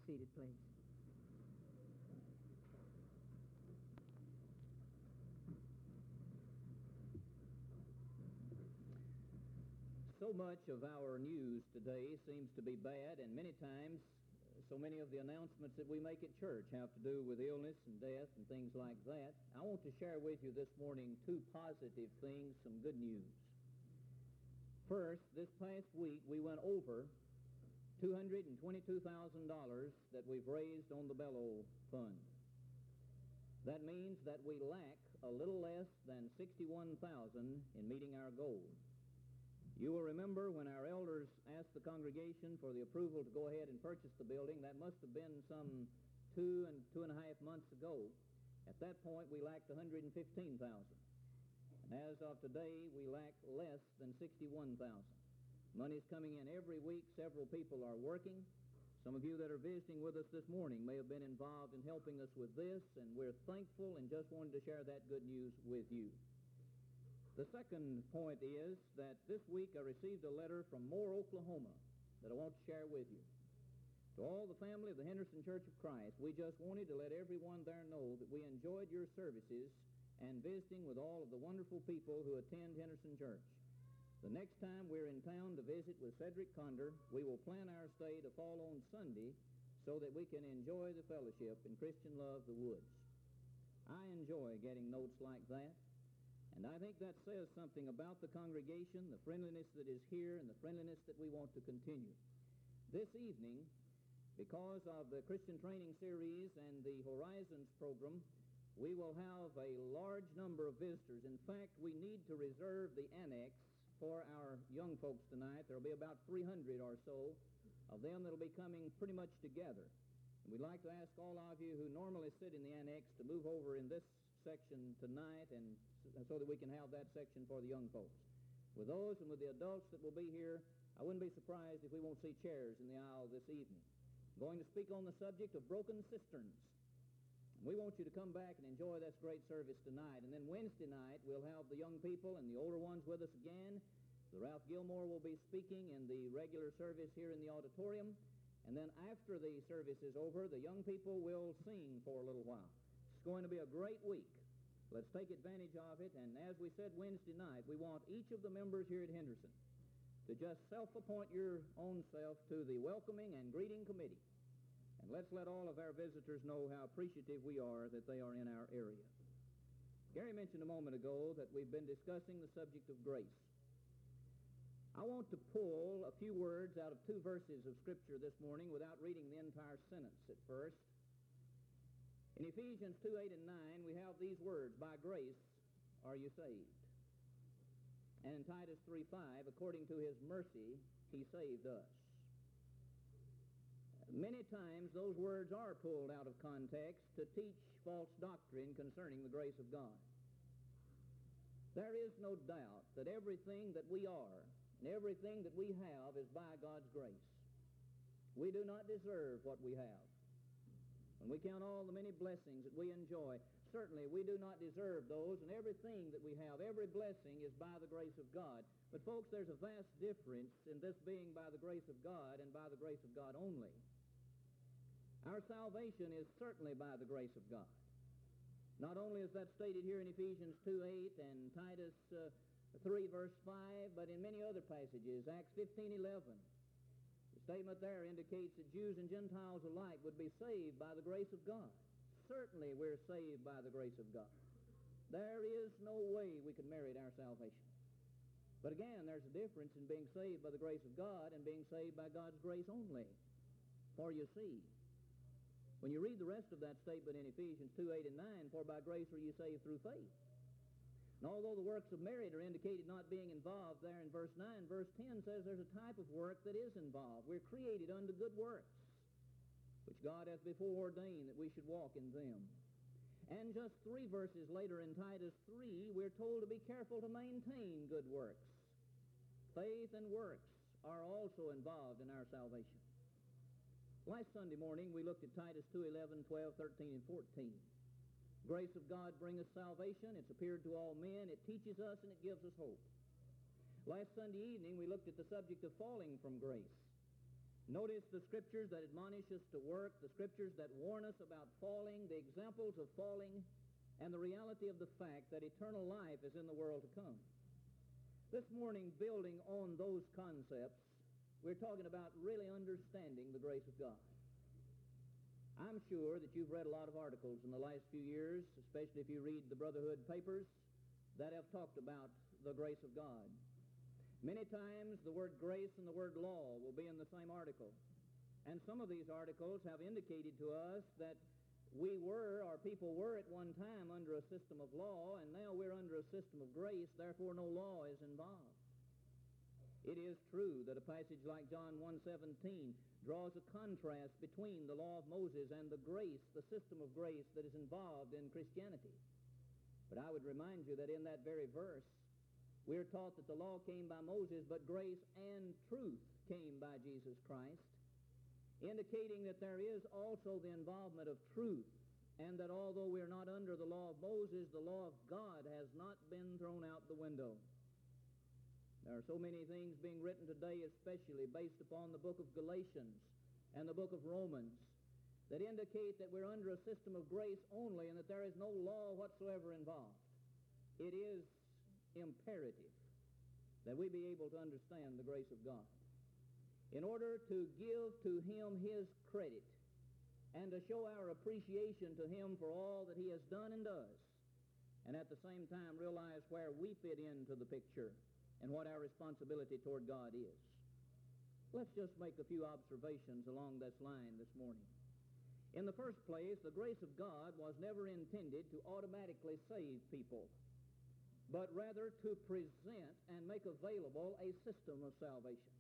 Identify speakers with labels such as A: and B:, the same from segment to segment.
A: seated, please.
B: So much of our news today seems to be bad, and many times so many of the announcements that we make at church have to do with illness and death and things like that. I want to share with you this morning two positive things, some good news. First, this past week we went over $222,000 that we've raised on the Bellow Fund. That means that we lack a little less than $61,000 in meeting our goal. You will remember when our elders asked the congregation for the approval to go ahead and purchase the building, that must have been some 2.5 months ago. At that point, we lacked $115,000. And as of today, we lack less than $61,000. Money's coming in every week. Several people are working. Some of you that are visiting with us this morning may have been involved in helping us with this, and we're thankful and just wanted to share that good news with you. The second point is that this week I received a letter from Moore, Oklahoma, that I want to share with you. To all the family of the Henderson Church of Christ, we just wanted to let everyone there know that we enjoyed your services and visiting with all of the wonderful people who attend Henderson Church. The next time we're in town to visit with Cedric Conder, we will plan our stay to fall on Sunday so that we can enjoy the fellowship in Christian Love the Woods. I enjoy getting notes like that. And I think that says something about the congregation, the friendliness that is here, and the friendliness that we want to continue. This evening, because of the Christian Training Series and the Horizons program, we will have a large number of visitors. In fact, we need to reserve the annex for our young folks tonight. There will be about 300 or so of them that will be coming pretty much together. And we'd like to ask all of you who normally sit in the annex to move over in this section tonight, and so that we can have that section for the young folks. With those and with the adults that will be here, I wouldn't be surprised if we won't see chairs in the aisle this evening. I'm going to speak on the subject of broken cisterns. We want you to come back and enjoy this great service tonight. And then Wednesday night, we'll have the young people and the older ones with us again. The Ralph Gilmore will be speaking in the regular service here in the auditorium. And then after the service is over, the young people will sing for a little while. It's going to be a great week. Let's take advantage of it. And as we said Wednesday night, we want each of the members here at Henderson to just self-appoint your own self to the welcoming and greeting committee. And let's let all of our visitors know how appreciative we are that they are in our area. Gary mentioned a moment ago that we've been discussing the subject of grace. I want to pull a few words out of two verses of Scripture this morning without reading the entire sentence at first. In Ephesians 2:8 and 9, we have these words, "By grace are you saved." And in Titus 3:5, "According to his mercy, he saved us." Many times those words are pulled out of context to teach false doctrine concerning the grace of God. There is no doubt that everything that we are and everything that we have is by God's grace. We do not deserve what we have. When we count all the many blessings that we enjoy, certainly we do not deserve those, and everything that we have, every blessing is by the grace of God. But folks, there's a vast difference in this being by the grace of God and by the grace of God only. Our salvation is certainly by the grace of God. Not only is that stated here in Ephesians 2:8 and Titus 3 verse 5, but in many other passages, Acts 15:11. The statement there indicates that Jews and Gentiles alike would be saved by the grace of God. Certainly we're saved by the grace of God. There is no way we can merit our salvation. But again, there's a difference in being saved by the grace of God and being saved by God's grace only. For you see, when you read the rest of that statement in Ephesians 2:8 and 9, "For by grace are you saved through faith." And although the works of merit are indicated not being involved there in verse 9, verse 10 says there's a type of work that is involved. We're created unto good works, which God hath before ordained that we should walk in them. And just 3 verses later in Titus 3, we're told to be careful to maintain good works. Faith and works are also involved in our salvation. Last Sunday morning, we looked at Titus 2:11, 12, 13, and 14. Grace of God bringeth salvation. It's appeared to all men. It teaches us and it gives us hope. Last Sunday evening, we looked at the subject of falling from grace. Notice the Scriptures that admonish us to work, the Scriptures that warn us about falling, the examples of falling, and the reality of the fact that eternal life is in the world to come. This morning, building on those concepts, we're talking about really understanding the grace of God. I'm sure that you've read a lot of articles in the last few years, especially if you read the Brotherhood papers, that have talked about the grace of God. Many times the word grace and the word law will be in the same article. And some of these articles have indicated to us that people were at one time under a system of law, and now we're under a system of grace, therefore no law is involved. It is true that a passage like John 1:17 draws a contrast between the law of Moses and the grace, the system of grace that is involved in Christianity. But I would remind you that in that very verse, we're taught that the law came by Moses, but grace and truth came by Jesus Christ, indicating that there is also the involvement of truth, and that although we're not under the law of Moses, the law of God has not been thrown out the window. There are so many things being written today, especially based upon the book of Galatians and the book of Romans, that indicate that we're under a system of grace only and that there is no law whatsoever involved. It is imperative that we be able to understand the grace of God in order to give to Him His credit and to show our appreciation to Him for all that He has done and does, and at the same time realize where we fit into the picture and what our responsibility toward God is. Let's just make a few observations along this line this morning. In the first place, the grace of God was never intended to automatically save people, but rather to present and make available a system of salvation.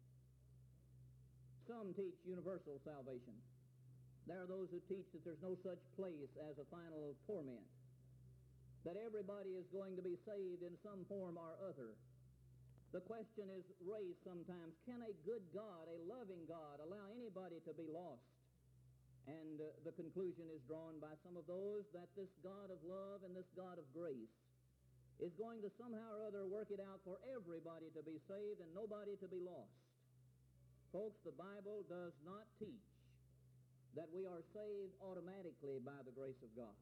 B: Some teach universal salvation. There are those who teach that there's no such place as a final torment, that everybody is going to be saved in some form or other. The question is raised sometimes, can a good God, a loving God, allow anybody to be lost? And the conclusion is drawn by some of those that this God of love and this God of grace is going to somehow or other work it out for everybody to be saved and nobody to be lost. Folks, the Bible does not teach that we are saved automatically by the grace of God.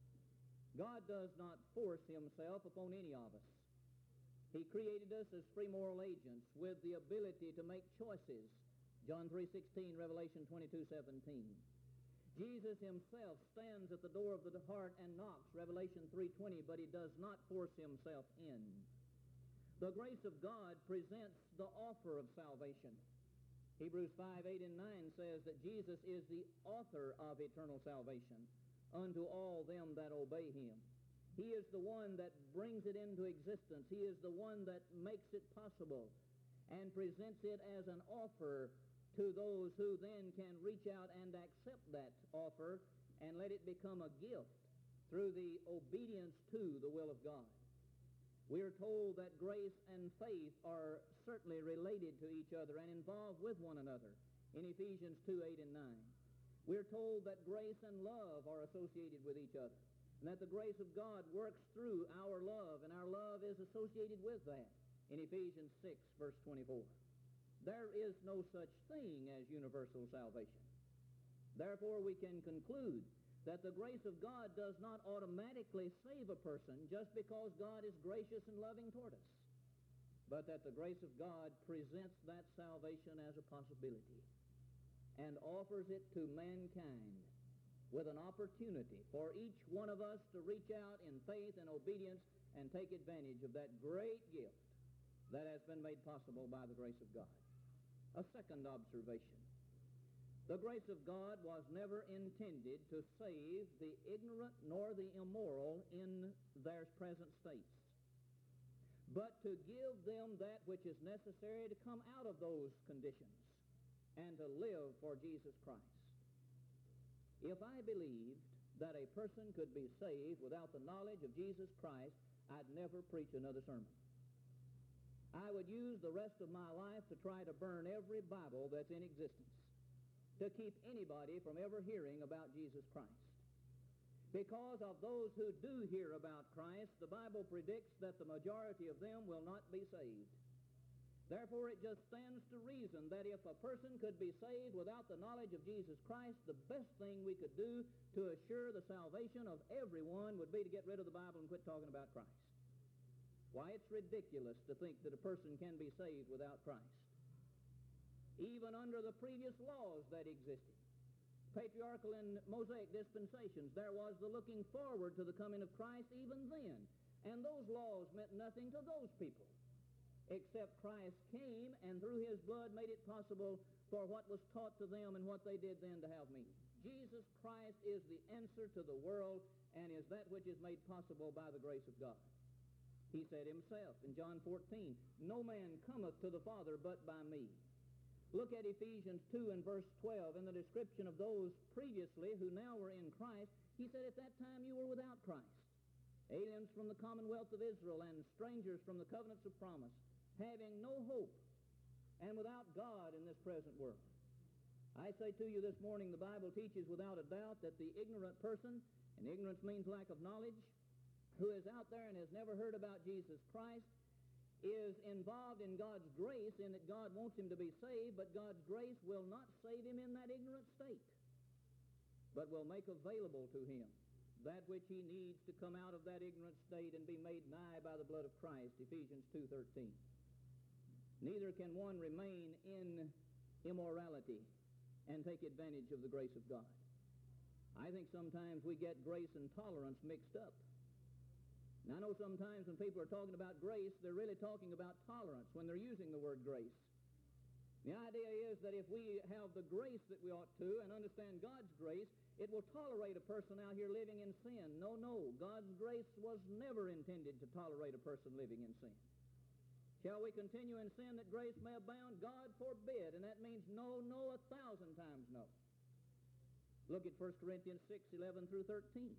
B: God does not force Himself upon any of us. He created us as free moral agents with the ability to make choices. John 3:16, Revelation 22:17. Jesus Himself stands at the door of the heart and knocks, Revelation 3:20, but He does not force Himself in. The grace of God presents the offer of salvation. Hebrews 5:8 and 9 says that Jesus is the author of eternal salvation unto all them that obey Him. He is the one that brings it into existence. He is the one that makes it possible and presents it as an offer to those who then can reach out and accept that offer and let it become a gift through the obedience to the will of God. We are told that grace and faith are certainly related to each other and involved with one another in Ephesians 2:8 and 9. We're told that grace and love are associated with each other, and that the grace of God works through our love, and our love is associated with that in Ephesians 6, verse 24. There is no such thing as universal salvation. Therefore, we can conclude that the grace of God does not automatically save a person just because God is gracious and loving toward us, but that the grace of God presents that salvation as a possibility and offers it to mankind with an opportunity for each one of us to reach out in faith and obedience and take advantage of that great gift that has been made possible by the grace of God. A second observation. The grace of God was never intended to save the ignorant nor the immoral in their present states, but to give them that which is necessary to come out of those conditions and to live for Jesus Christ. If I believed that a person could be saved without the knowledge of Jesus Christ, I'd never preach another sermon. I would use the rest of my life to try to burn every Bible that's in existence, to keep anybody from ever hearing about Jesus Christ. Because of those who do hear about Christ, the Bible predicts that the majority of them will not be saved. Therefore, it just stands to reason that if a person could be saved without the knowledge of Jesus Christ, the best thing we could do to assure the salvation of everyone would be to get rid of the Bible and quit talking about Christ. Why, it's ridiculous to think that a person can be saved without Christ. Even under the previous laws that existed, patriarchal and Mosaic dispensations, there was the looking forward to the coming of Christ even then. And those laws meant nothing to those people, except Christ came and through his blood made it possible for what was taught to them and what they did then to have meaning. Jesus Christ is the answer to the world and is that which is made possible by the grace of God. He said himself in John 14, "No man cometh to the Father but by me." Look at Ephesians 2 and verse 12. In the description of those previously who now were in Christ, he said, "At that time you were without Christ, aliens from the commonwealth of Israel and strangers from the covenants of promise, having no hope, and without God in this present world." I say to you this morning, the Bible teaches without a doubt that the ignorant person, and ignorance means lack of knowledge, who is out there and has never heard about Jesus Christ, is involved in God's grace in that God wants him to be saved, but God's grace will not save him in that ignorant state, but will make available to him that which he needs to come out of that ignorant state and be made nigh by the blood of Christ, Ephesians 2:13. Neither can one remain in immorality and take advantage of the grace of God. I think sometimes we get grace and tolerance mixed up. Now, I know sometimes when people are talking about grace, they're really talking about tolerance when they're using the word grace. The idea is that if we have the grace that we ought to and understand God's grace, it will tolerate a person out here living in sin. No. God's grace was never intended to tolerate a person living in sin. Shall we continue in sin that grace may abound? God forbid. And that means no, 1,000 times no. Look at 1 Corinthians 6:11 through 13.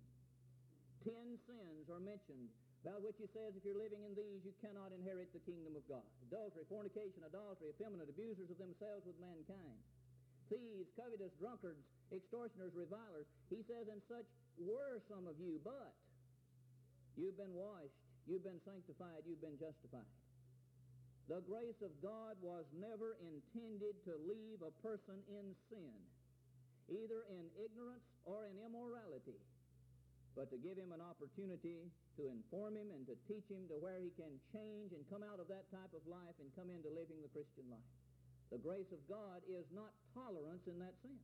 B: 10 sins are mentioned, about which he says, if you're living in these, you cannot inherit the kingdom of God. Adultery, fornication, idolatry, effeminate, abusers of themselves with mankind, thieves, covetous, drunkards, extortioners, revilers. He says, and such were some of you, but you've been washed, you've been sanctified, you've been justified. The grace of God was never intended to leave a person in sin, either in ignorance or in immorality, but to give him an opportunity to inform him and to teach him to where he can change and come out of that type of life and come into living the Christian life. The grace of God is not tolerance in that sense.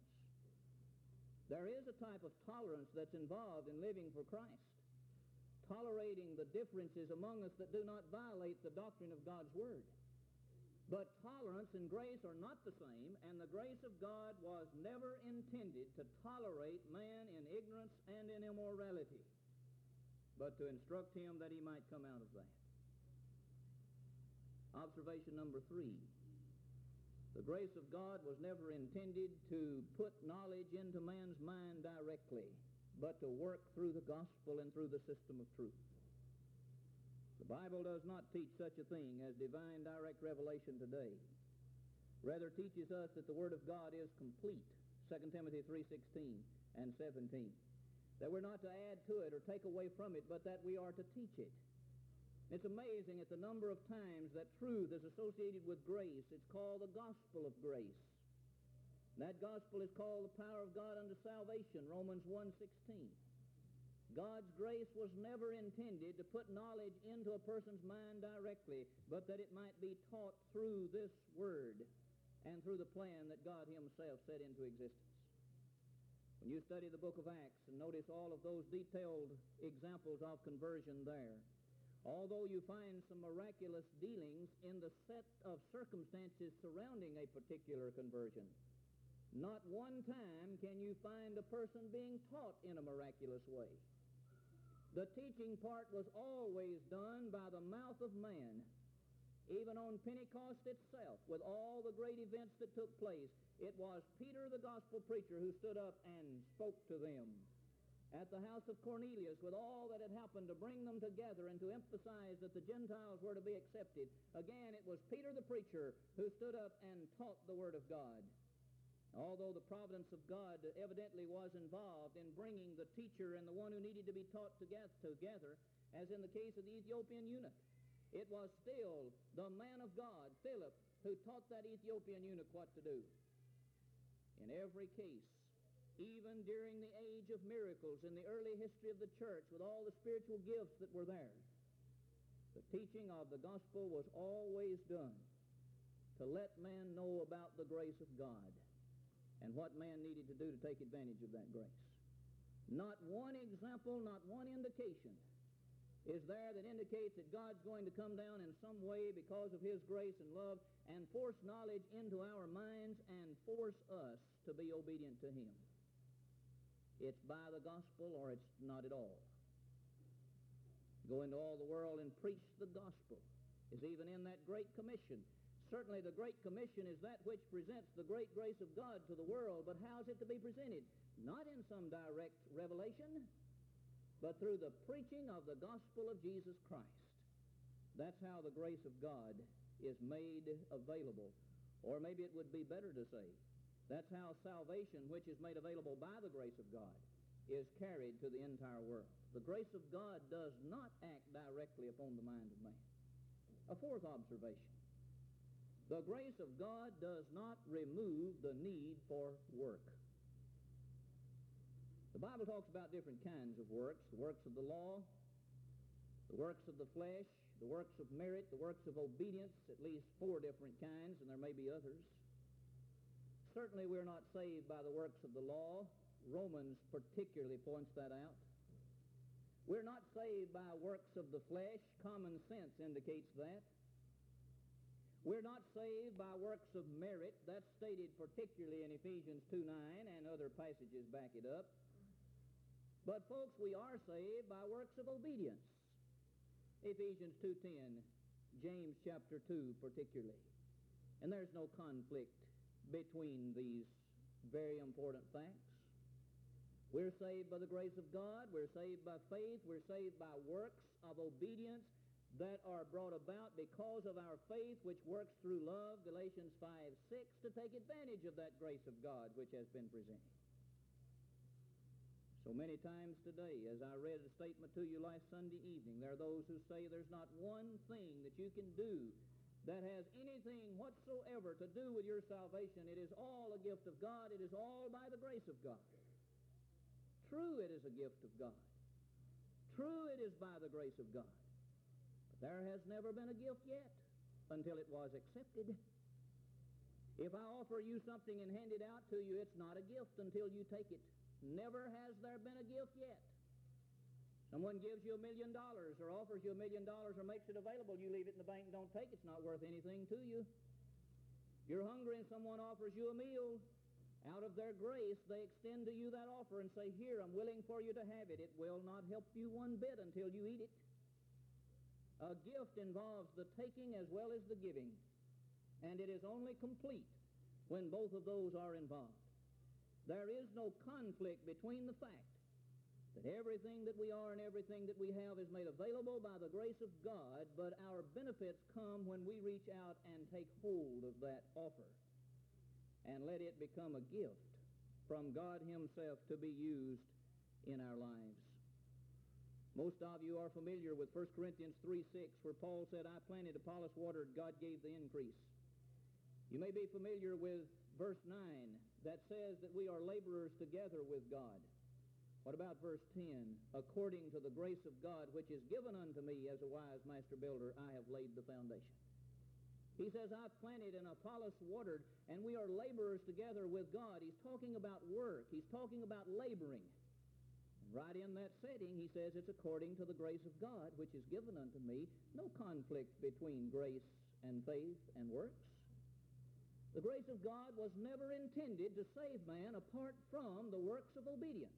B: There is a type of tolerance that's involved in living for Christ, tolerating the differences among us that do not violate the doctrine of God's Word. But tolerance and grace are not the same, and the grace of God was never intended to tolerate man in ignorance and in immorality, but to instruct him that he might come out of that. Observation number 3. The grace of God was never intended to put knowledge into man's mind directly, but to work through the gospel and through the system of truth. The Bible does not teach such a thing as divine direct revelation today. Rather teaches us that the Word of God is complete, 2 Timothy 3:16 and 17. That we're not to add to it or take away from it, but that we are to teach it. It's amazing at the number of times that truth is associated with grace. It's called the gospel of grace. That gospel is called the power of God unto salvation, Romans 1:16. God's grace was never intended to put knowledge into a person's mind directly, but that it might be taught through this Word and through the plan that God himself set into existence. When you study the book of Acts and notice all of those detailed examples of conversion there, although you find some miraculous dealings in the set of circumstances surrounding a particular conversion, not one time can you find a person being taught in a miraculous way. The teaching part was always done by the mouth of man. Even on Pentecost itself, with all the great events that took place, it was Peter the gospel preacher who stood up and spoke to them. At the house of Cornelius, with all that had happened to bring them together and to emphasize that the Gentiles were to be accepted, again it was Peter the preacher who stood up and taught the Word of God. Although the providence of God evidently was involved in bringing the teacher and the one who needed to be taught together, as in the case of the Ethiopian eunuch, It was still the man of God, Philip, who taught that Ethiopian eunuch what to do. In every case, even during the age of miracles in the early history of the church, with all the spiritual gifts that were there, the teaching of the gospel was always done to let man know about the grace of God and what man needed to do to take advantage of that grace. Not one example, not one indication is there that indicates that God's going to come down in some way because of His grace and love and force knowledge into our minds and force us to be obedient to Him. It's by the gospel or it's not at all. Go into all the world and preach the gospel is even in that Great Commission. Certainly the Great Commission is that which presents the great grace of God to the world, but how is it to be presented? Not in some direct revelation, but through the preaching of the gospel of Jesus Christ. That's how the grace of God is made available. Or maybe it would be better to say, that's how salvation, which is made available by the grace of God, is carried to the entire world. The grace of God does not act directly upon the mind of man. A fourth observation. The grace of God does not remove the need for work. The Bible talks about different kinds of works, the works of the law, the works of the flesh, the works of merit, the works of obedience, at least 4 different kinds, and there may be others. Certainly we're not saved by the works of the law. Romans particularly points that out. We're not saved by works of the flesh. Common sense indicates that. We're not saved by works of merit. That's stated particularly in Ephesians 2:9, and other passages back it up. But folks, we are saved by works of obedience. Ephesians 2:10, James chapter 2 particularly. And there's no conflict between these very important facts. We're saved by the grace of God. We're saved by faith. We're saved by works of obedience that are brought about because of our faith, which works through love, Galatians 5:6, to take advantage of that grace of God which has been presented. So many times today, as I read a statement to you last Sunday evening, there are those who say there's not one thing that you can do that has anything whatsoever to do with your salvation. It is all a gift of God. It is all by the grace of God. True, it is a gift of God. True, it is by the grace of God. But there has never been a gift yet until it was accepted. If I offer you something and hand it out to you, it's not a gift until you take it. Never has there been a gift yet. Someone gives you $1 million or offers you $1 million or makes it available, you leave it in the bank and don't take it. It's not worth anything to you. You're hungry and someone offers you a meal. Out of their grace, they extend to you that offer and say, here, I'm willing for you to have it. It will not help you one bit until you eat it. A gift involves the taking as well as the giving, and it is only complete when both of those are involved. There is no conflict between the fact that everything that we are and everything that we have is made available by the grace of God, but our benefits come when we reach out and take hold of that offer and let it become a gift from God Himself to be used in our lives. Most of you are familiar with 1 Corinthians 3:6, where Paul said, I planted, Apollos watered, God gave the increase. You may be familiar with verse 9 that says that we are laborers together with God. What about verse 10? According to the grace of God, which is given unto me as a wise master builder, I have laid the foundation. He says, I planted and Apollos watered, and we are laborers together with God. He's talking about work. He's talking about laboring. And right in that setting, he says it's according to the grace of God, which is given unto me. No conflict between grace and faith and works. The grace of God was never intended to save man apart from the works of obedience.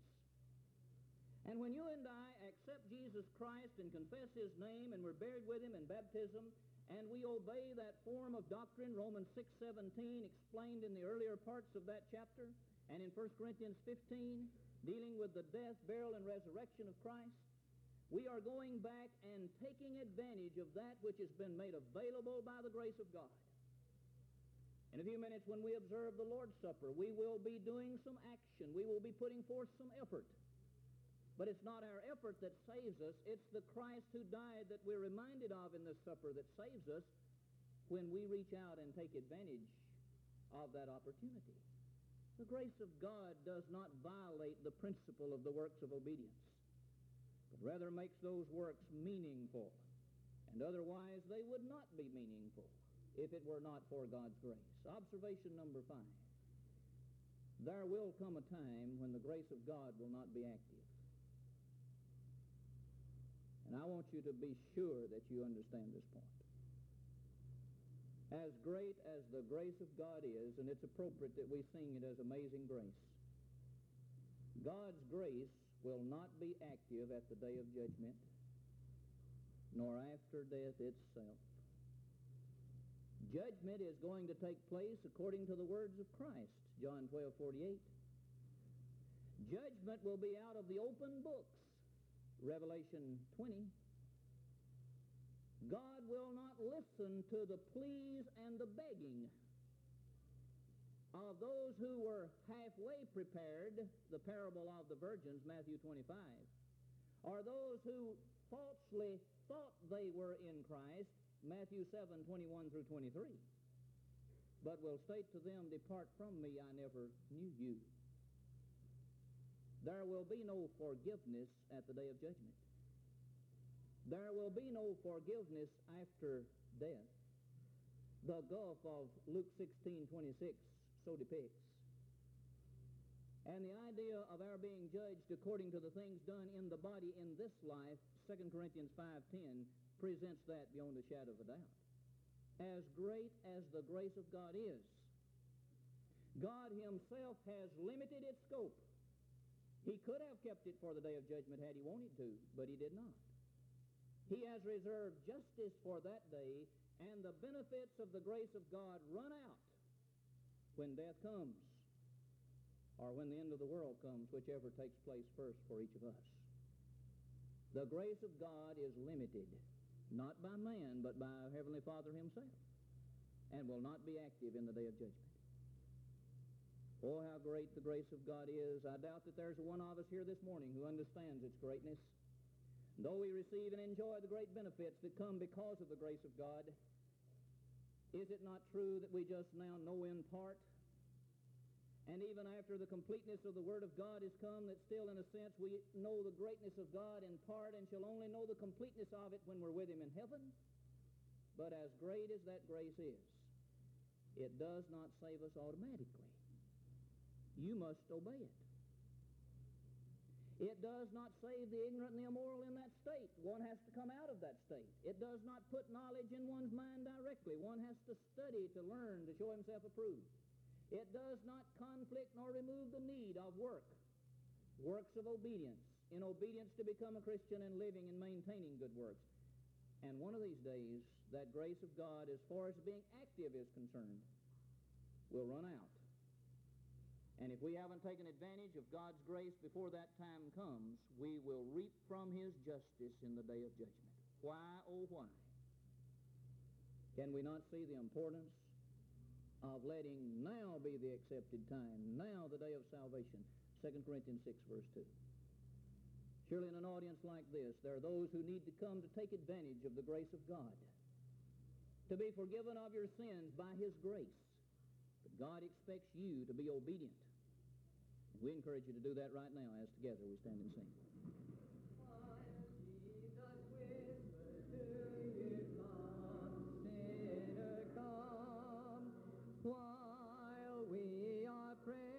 B: And when you and I accept Jesus Christ and confess His name and we're buried with Him in baptism, and we obey that form of doctrine, Romans 6:17, explained in the earlier parts of that chapter, and in 1 Corinthians 15, dealing with the death, burial, and resurrection of Christ, we are going back and taking advantage of that which has been made available by the grace of God. In a few minutes, when we observe the Lord's Supper, we will be doing some action. We will be putting forth some effort But it's not our effort that saves us. It's the Christ who died that we're reminded of in this supper that saves us when we reach out and take advantage of that opportunity. The grace of God does not violate the principle of the works of obedience, but rather makes those works meaningful. And otherwise they would not be meaningful if it were not for God's grace. Observation number 5. There will come a time when the grace of God will not be active. And I want you to be sure that you understand this point. As great as the grace of God is, and it's appropriate that we sing it as Amazing Grace, God's grace will not be active at the day of judgment, nor after death itself. Judgment is going to take place according to the words of Christ, John 12:48. Judgment will be out of the open books, Revelation 20. God will not listen to the pleas and the begging of those who were halfway prepared, the parable of the virgins, Matthew 25, or those who falsely thought they were in Christ, Matthew 7:21 through 23, but will state to them, "Depart from me, I never knew you." There will be no forgiveness at the day of judgment. There will be no forgiveness after death. The gulf of Luke 16:26 so depicts. And the idea of our being judged according to the things done in the body in this life, 2 Corinthians 5:10, presents that beyond a shadow of a doubt. As great as the grace of God is, God himself has limited its scope. He could have kept it for the day of judgment had he wanted to, but he did not. He has reserved justice for that day, and the benefits of the grace of God run out when death comes, or when the end of the world comes, whichever takes place first for each of us. The grace of God is limited, not by man, but by our Heavenly Father himself, and will not be active in the day of judgment. Oh, how great the grace of God is. I doubt that there's one of us here this morning who understands its greatness. Though we receive and enjoy the great benefits that come because of the grace of God, is it not true that we just now know in part? And even after the completeness of the Word of God has come, that still in a sense we know the greatness of God in part and shall only know the completeness of it when we're with him in heaven? But as great as that grace is, it does not save us automatically. You must obey it. It does not save the ignorant and the immoral in that state. One has to come out of that state. It does not put knowledge in one's mind directly. One has to study to learn to show himself approved. It does not conflict nor remove the need of works of obedience, in obedience to become a Christian and living and maintaining good works. And one of these days, that grace of God, as far as being active is concerned, will run out. And if we haven't taken advantage of God's grace before that time comes, we will reap from his justice in the day of judgment. Why, oh why? Can we not see the importance of letting now be the accepted time, now the day of salvation? 2 Corinthians 6, verse 2. Surely in an audience like this, there are those who need to come to take advantage of the grace of God, to be forgiven of your sins by his grace. But God expects you to be obedient. We encourage you to do that right now as together we stand and sing.